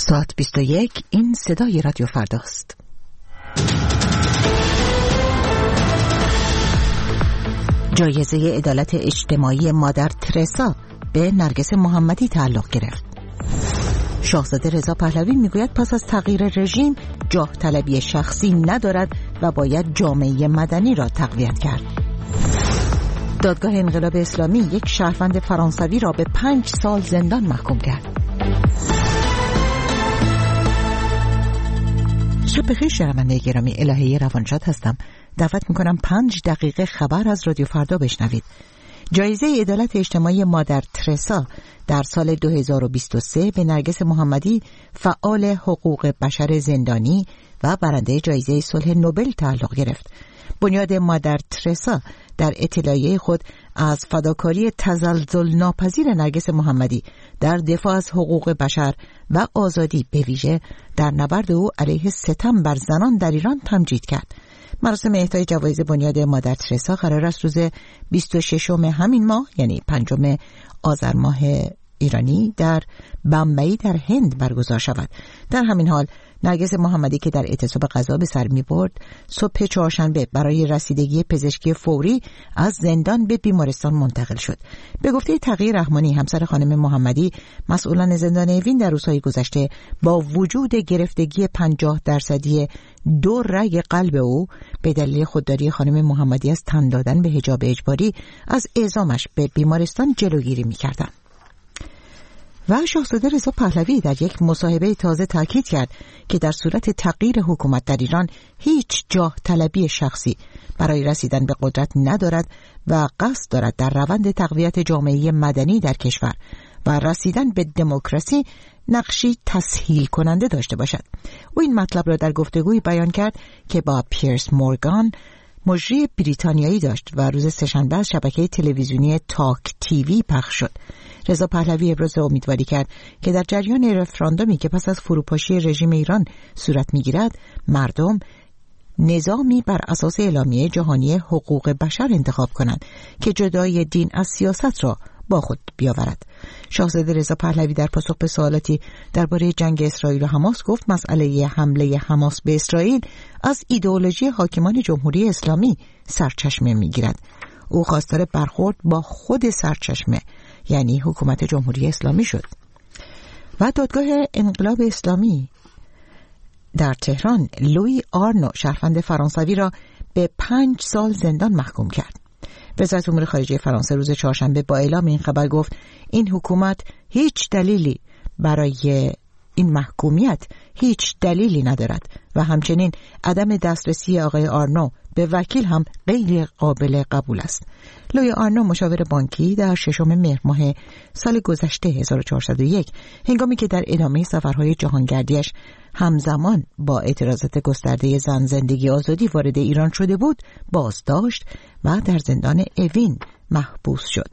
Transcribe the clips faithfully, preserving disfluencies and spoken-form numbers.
ساعت بیست و یک، این صدای رادیو فرداست. جایزه عدالت اجتماعی مادر ترسا به نرگس محمدی تعلق گرفت. شاهزاده رضا پهلوی میگوید پس از تغییر رژیم جاه طلبی شخصی ندارد و باید جامعه مدنی را تقویت کرد. دادگاه انقلاب اسلامی یک شهروند فرانسوی را به پنج سال زندان محکوم کرد. شب بخیر شنونده گرامی، الهه روانشاد هستم. دعوت میکنم پنج دقیقه خبر از رادیو فردا بشنوید. جایزه عدالت اجتماعی مادر ترسا در سال دو هزار و بیست و سه به نرگس محمدی، فعال حقوق بشر زندانی و برنده جایزه صلح نوبل تعلق گرفت. بنیاد مادر ترسا در اطلاعیه خود از فداکاری تزلزل ناپذیر نرگس محمدی در دفاع از حقوق بشر و آزادی، به ویژه در نبرد او علیه ستم بر زنان در ایران تمجید کرد. مراسم اهدای جوایز بنیاد مادر ترسا قرار است روز بیست و ششم همین ماه، یعنی پنجم آذر ماه ایرانی، در بمبئی در هند برگزار شود. در همین حال نرگس محمدی که در اعتصاب غذا به سر می برد، صبح چهارشنبه برای رسیدگی پزشکی فوری از زندان به بیمارستان منتقل شد. به گفته تقی رحمانی، همسر خانم محمدی، مسئولان زندان اوین در روزهای گذشته با وجود گرفتگی پنجاه درصدی دو رگ قلب او به دلیل خودداری خانم محمدی از تن دادن به حجاب اجباری از اعزامش به بیمارستان جلوگیری می کردند. و شاهزاده رضا پهلوی در یک مصاحبه تازه تاکید کرد که در صورت تغییر حکومت در ایران هیچ جاه طلبی شخصی برای رسیدن به قدرت ندارد و قصد دارد در روند تقویت جامعه مدنی در کشور و رسیدن به دموکراسی نقشی تسهیل کننده داشته باشد. او این مطلب را در گفتگویی بیان کرد که با پیرس مورگان، مجری بریتانیایی داشت و روز سه‌شنبه از شبکه تلویزیونی تاک تیوی پخش شد. رضا پهلوی ابراز امیدواری کرد که در جریان رفراندومی که پس از فروپاشی رژیم ایران صورت می‌گیرد، مردم نظامی بر اساس اعلامیه جهانی حقوق بشر انتخاب کنند که جدای دین از سیاست را با خود بیاورد. شاهزاده رضا پهلوی در پاسخ به سوالاتی درباره جنگ اسرائیل و حماس گفت مسئله حمله حماس به اسرائیل از ایدئولوژی حاکمان جمهوری اسلامی سرچشمه می‌گیرد. او خواستار برخورد با خود سرچشمه، یعنی حکومت جمهوری اسلامی شد. و دادگاه انقلاب اسلامی در تهران لوی آرنو، شهروند فرانسوی را به پنج سال زندان محکوم کرد. وزارت امور خارجه فرانسه روز چهارشنبه با اعلام این خبر گفت این حکومت هیچ دلیلی برای این محکومیت هیچ دلیلی ندارد و همچنین عدم دسترسی آقای آرنو به وکیل هم غیر قابل قبول است. لوی آرنو، مشاور بانکی، در ششم مهر ماه سال گذشته هزار و چهارصد و یک هنگامی که در ادامه سفرهای جهانگردیش همزمان با اعتراضات گسترده زن زندگی آزادی وارد ایران شده بود، بازداشت و در زندان اوین محبوس شد.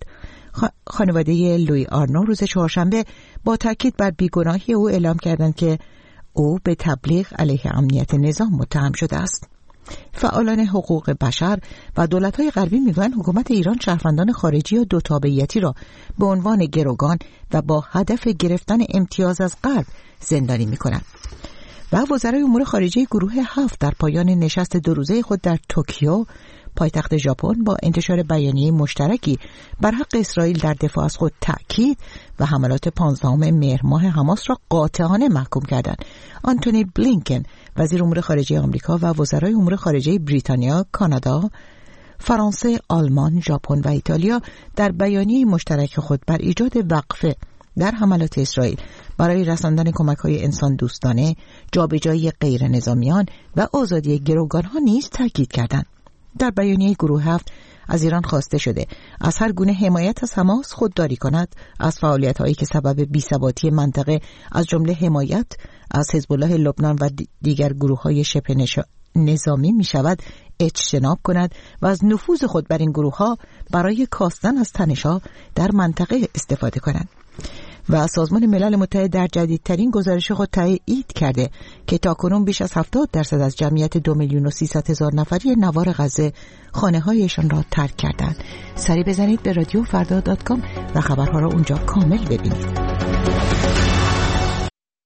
خانواده لوی آرنو روز چهارشنبه با تاکید بر بیگناهی او اعلام کردند که او به تبلیغ علیه امنیت نظام متهم شده است. فعالان حقوق بشر و دولت‌های غربی میگویند حکومت ایران شهروندان خارجی و دو تابعیتی را به عنوان گروگان و با هدف گرفتن امتیاز از غرب زندانی می‌کنند. و وزرای امور خارجه گروه هفت در پایان نشست دو روزه خود در توکیو، پایتخت ژاپن، با انتشار بیانیه مشترکی بر حق اسرائیل در دفاع از خود تأکید و حملات پانزدهم مهر ماه حماس را قاطعانه محکوم کردند. آنتونی بلینکن، وزیر امور خارجه آمریکا، و وزرای امور خارجه بریتانیا، کانادا، فرانسه، آلمان، ژاپن و ایتالیا در بیانیه مشترک خود بر ایجاد وقفه در حملات اسرائیل برای رساندن کمک‌های انسان دوستانه، جابجایی غیر نظامیان و آزادی گروگان‌ها نیز تاکید کردند. در بیانیه گروه هفت از ایران خواسته شده از هر گونه حمایت از حماس خودداری کند، از فعالیت‌هایی که سبب بی‌ثباتی منطقه از جمله حمایت از حزب الله لبنان و دیگر گروه‌های شبه نظامی می‌شود اجتناب کند و از نفوذ خود بر این گروه‌ها برای کاستن از تنش‌ها در منطقه استفاده کند. و سازمان ملل متحد در جدیدترین گزارش خود تایید کرده که تاکنون بیش از هفتاد درصد از جمعیت دو میلیون و سیصد هزار نفری نوار غزه خانه‌هایشان را ترک کردند. سری بزنید به رادیو فردا دات کام و خبرها را اونجا کامل ببینید.